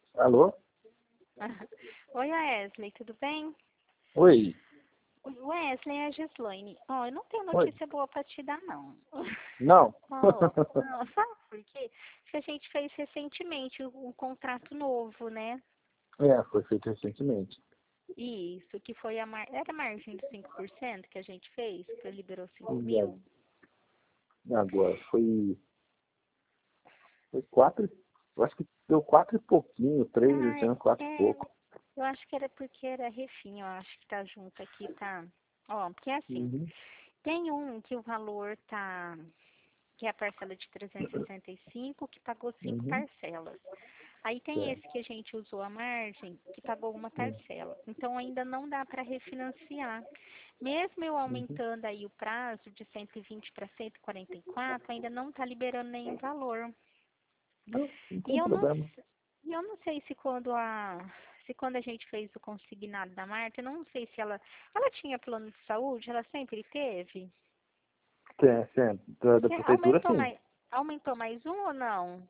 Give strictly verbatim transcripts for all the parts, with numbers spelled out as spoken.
Alô? Oi, Wesley, tudo bem? Oi. Wesley, é a Gislaine. Ó, eu não tenho Oi. notícia boa pra te dar, não. Não. Ó, não, sabe por quê? Porque a gente fez recentemente um, um contrato novo, né? É, foi feito recentemente. Isso, que foi a mar... Era a margem de cinco por cento que a gente fez, que liberou cinco E aí, mil. agora, foi, foi quatro, eu acho que deu quatro e pouquinho, três, Ah, esse ano, quatro e é, pouco. eu acho que era porque era refim, eu acho que tá junto aqui, tá? Ó, porque é assim, Uhum. tem um que o valor tá, que é a parcela de trezentos e sessenta e cinco, que pagou cinco Uhum. parcelas. Aí tem esse Certo. que a gente usou a margem, que pagou uma Uhum. parcela. Então ainda não dá para refinanciar. Mesmo eu Uhum. aumentando aí o prazo de cento e vinte para cento e quarenta e quatro, ainda não está liberando nenhum valor. Não, não E tem eu não, problema. s- e eu não sei se quando a se quando a gente fez o consignado da Marta, eu não sei se ela ela tinha plano de saúde, ela sempre teve. Tem, tem, da, da Você prefeitura, aumentou sim. mais aumentou mais um ou não?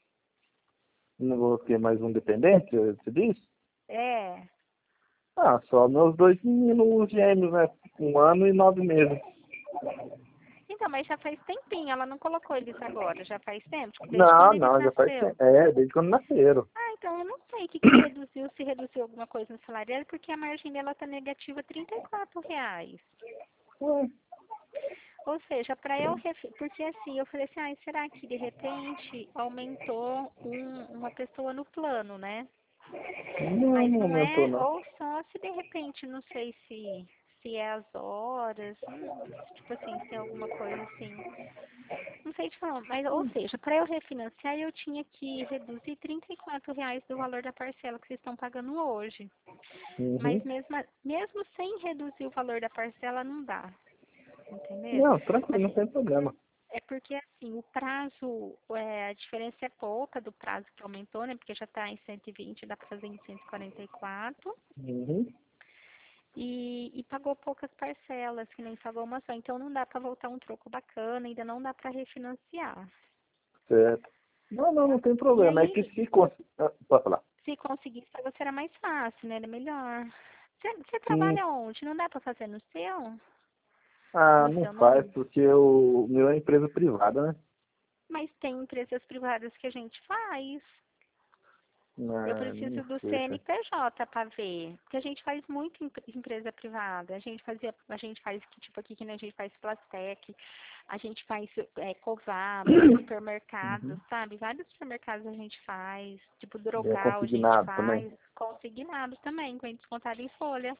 Não vou ter mais um dependente, você disse? É. Ah, só meus dois meninos gêmeos, né? Um ano e nove meses. Então, mas já faz tempinho, ela não colocou eles agora, já faz tempo, tipo, desde quando Não, eles não, já faz nasceu. tempo. É, desde quando nasceram. Ah, então eu não sei o que, que reduziu, se reduziu alguma coisa no salário dela, porque a margem dela tá negativa trinta e quatro reais. Ué, Ou seja, para eu, refi- porque assim, eu falei assim, ai, será que de repente aumentou um, uma pessoa no plano, né? não, Mas não não aumentou, é, não. ou só se de repente, não sei se, se é as horas, hum, tipo assim, se tem alguma coisa assim. Não sei te falar, mas, ou seja, para eu refinanciar, eu tinha que reduzir trinta e quatro reais do valor da parcela que vocês estão pagando hoje. Uhum. Mas mesmo, a- mesmo sem reduzir o valor da parcela, não dá, entendeu? Não, tranquilo, não Assim, tem problema. é porque, assim, o prazo, é, a diferença é pouca do prazo que aumentou, né? Porque já está em cento e vinte, dá para fazer em cento e quarenta e quatro. Uhum. E, e pagou poucas parcelas, que nem pagou uma só. Então não dá para voltar um troco bacana, ainda não dá para refinanciar. Certo. Não, não, não tem E problema. É que aí, se... cons- ah, pode falar. se conseguisse para você era mais fácil, né? Era melhor. Você, você Sim. trabalha onde? Não dá para fazer no seu? Ah, No não seu faz, nome? porque o meu é empresa privada, né? Mas tem empresas privadas que a gente faz. Eu Ah, não preciso do sei se... C N P J para ver, porque a gente faz muito em empresa privada. A gente fazia, a gente faz que tipo aqui que nem a gente faz Plastec, a gente faz é, Covap, supermercados, Uhum. sabe? Vários supermercados a gente faz, tipo É Drogal a gente consignado também. faz, consignado também, com descontado em folha.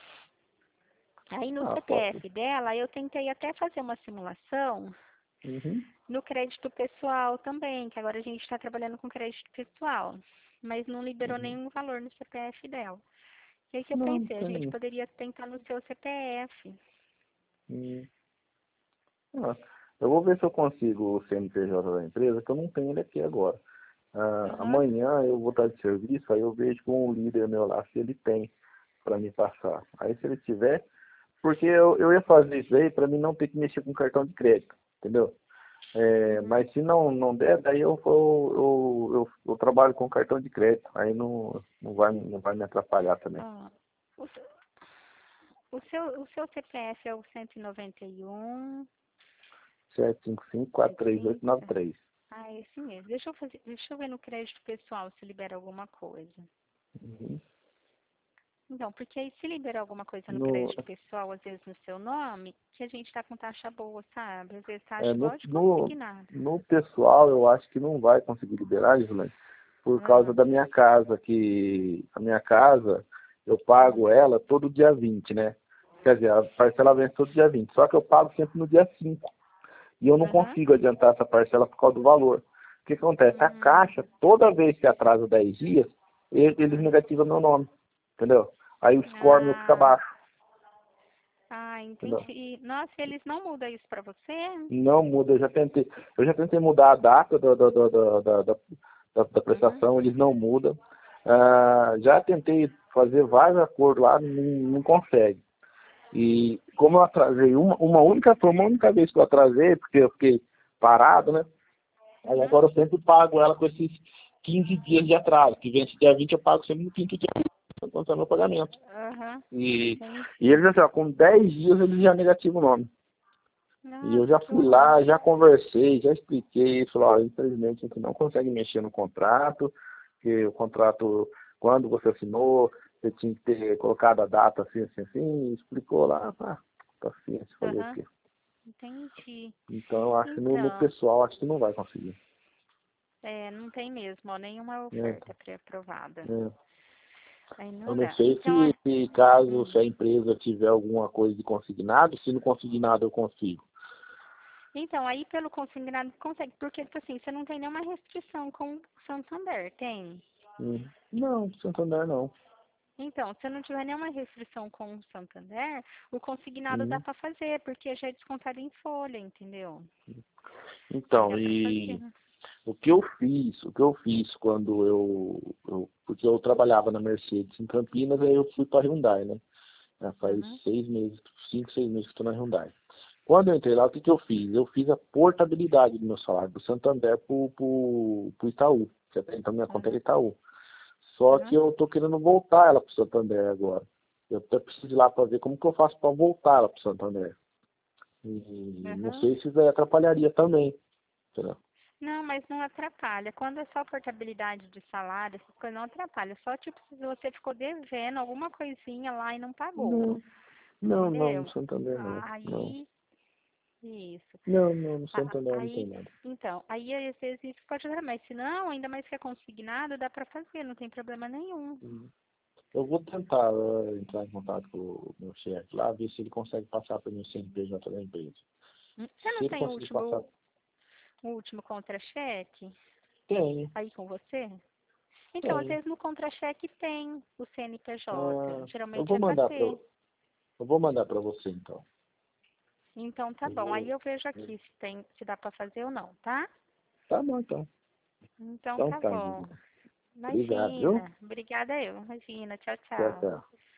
Aí no Ah, posso. C P F dela, eu tentei até fazer uma simulação Uhum. no crédito pessoal também, que agora a gente está trabalhando com crédito pessoal, mas não liberou Uhum. nenhum valor no C P F dela. E aí que eu Não, não pensei, a gente tem. poderia tentar no seu C P F. Hum. Ah, eu vou ver se eu consigo o C N P J da empresa, que eu não tenho ele aqui agora. Ah, Aham. amanhã eu vou estar de serviço, aí eu vejo com o líder meu lá se ele tem para me passar. Aí se ele tiver, porque eu, eu ia fazer isso aí para mim não ter que mexer com cartão de crédito, entendeu? É, Uhum. mas se não, não der, daí eu, eu, eu, eu, eu trabalho com cartão de crédito, aí não, não, vai, não vai me atrapalhar também. Ó, o, seu- o seu, o seu C P F é o cento e noventa e um, sete cinco cinco, quatro três oito cinco. nove três. Ah, é esse mesmo. Deixa eu fazer, deixa eu ver no crédito pessoal se libera alguma coisa. Uhum. Então, porque aí se liberar alguma coisa no No, crédito pessoal, às vezes no seu nome, que a gente tá com taxa boa, sabe? Às vezes taxa é, no, igual de no, consignado. no pessoal, eu acho que não vai conseguir liberar, Gislaine, por causa Ah, da minha casa, que a minha casa, eu hum. pago ela todo dia vinte, né? Quer dizer, a parcela vence todo dia vinte, só que eu pago sempre no dia cinco. E eu não Aham. consigo adiantar essa parcela por causa do valor. O que acontece? A Hum, Caixa, toda vez que atrasa dez dias, ele- eles hum. negativam meu nome, entendeu? Aí o score meu fica Ah, baixo, ah, entendeu? entendi. Nossa, eles não mudam isso pra você? Não muda, eu já tentei, eu já tentei mudar a data da, da, da, da, da, da- da- da Uhum. prestação, eles não mudam. Ah, já tentei fazer vários acordos lá, não, não consegue. E como eu atrasei uma, uma única, foi uma única vez que eu atrasei, porque eu fiquei parado, né? Aí Uhum. agora eu sempre pago ela com esses, quinze dias de atraso, que vence dia vinte, eu pago sempre no quinto dia, contando meu pagamento. Uhum. E, e eles, assim, ó, com dez dias, eles já negativam o nome. Nossa, E eu já fui que lá, já conversei, já expliquei, falou, ó, infelizmente a gente não consegue mexer no contrato, que o contrato, quando você assinou, você tinha que ter colocado a data assim, assim, assim, explicou lá, ah, paciência, fazer o Uhum. quê? Entendi. Então, eu acho que no, no Então, pessoal, acho que não vai conseguir. é, não tem mesmo, ó, nenhuma É, oferta pré-aprovada. é. Aí Eu não não dá. sei Então, se, é, se caso hum. se a empresa tiver alguma coisa de consignado, se não consignado eu consigo. Então, aí pelo consignado consegue, porque, tipo assim, você não tem nenhuma restrição com o Santander, tem? Hum. Não, Santander não. Então, se não tiver nenhuma restrição com o Santander, o consignado dá Hum. pra fazer, porque já é descontado em folha, entendeu? Aí Então, dá pra fazer. e o que eu fiz, o que eu fiz quando eu, eu porque eu trabalhava na Mercedes em Campinas, aí eu fui para a Hyundai, né? Já faz Uhum, seis meses, cinco, seis meses que estou na Hyundai. Quando eu entrei lá, o que, que eu fiz? Eu fiz a portabilidade do meu salário do Santander pro, pro, pro Itaú, que até então minha conta era uhum, Itaú. Só que uhum, eu tô querendo voltar ela pro Santander agora. Eu até preciso ir lá para ver como que eu faço para voltar ela pro Santander. E não uhum. sei se isso aí atrapalharia também. Entendeu? Não, mas não atrapalha. Quando é só portabilidade de salário, essas coisas não atrapalham. Só, tipo, se você ficou devendo alguma coisinha lá e não pagou. Não, não, não, no Entendeu? Santander não. Não, Aí, isso. não, não, no A- Santander não tem Aí, nada. então, aí às vezes isso pode dar, mas se não, ainda mais que é consignado, dá pra fazer, não tem problema nenhum. Hum. Eu vou tentar eh, entrar em contato com o meu chefe lá, ver se ele consegue passar para mim o C N P J da empresa. Hum, Você Se não ele tem o conseguir passar, último, o último contra-cheque tem, aí com você? Então, às tem. vezes no contra-cheque tem o C N P J. Ah, eu Geralmente vou é pra mandar para ter. eu vou mandar para você então. Então tá Eu bom. Aí vou, eu vejo aqui se tem, se dá pra fazer ou não, tá? tá bom então. Então Então tá tá, bom. Guilherme. Obrigado, viu? Imagina. Obrigada eu. Imagina. Tchau, Tchau, tchau. tchau.